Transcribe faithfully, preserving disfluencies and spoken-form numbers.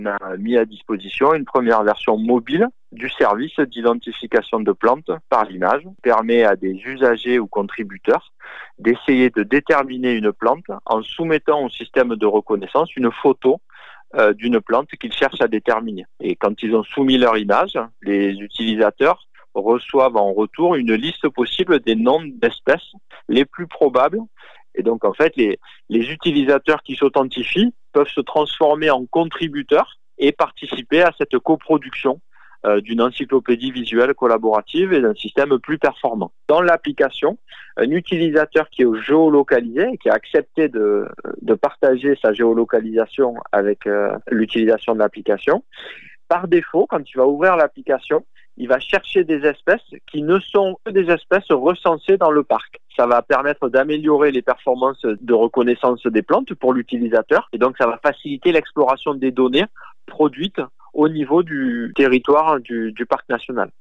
On a mis à disposition une première version mobile du service d'identification de plantes par l'image, qui permet à des usagers ou contributeurs d'essayer de déterminer une plante en soumettant au système de reconnaissance une photo euh, d'une plante qu'ils cherchent à déterminer. Et quand ils ont soumis leur image, les utilisateurs reçoivent en retour une liste possible des noms d'espèces les plus probables. Et donc, en fait, les, les utilisateurs qui s'authentifient peuvent se transformer en contributeurs et participer à cette coproduction euh, d'une encyclopédie visuelle collaborative et d'un système plus performant. Dans l'application, un utilisateur qui est géolocalisé et qui a accepté de, de partager sa géolocalisation avec euh, l'utilisation de l'application, par défaut, quand il va ouvrir l'application, il va chercher des espèces qui ne sont que des espèces recensées dans le parc. Ça va permettre d'améliorer les performances de reconnaissance des plantes pour l'utilisateur et donc ça va faciliter l'exploration des données produites au niveau du territoire du, du parc national.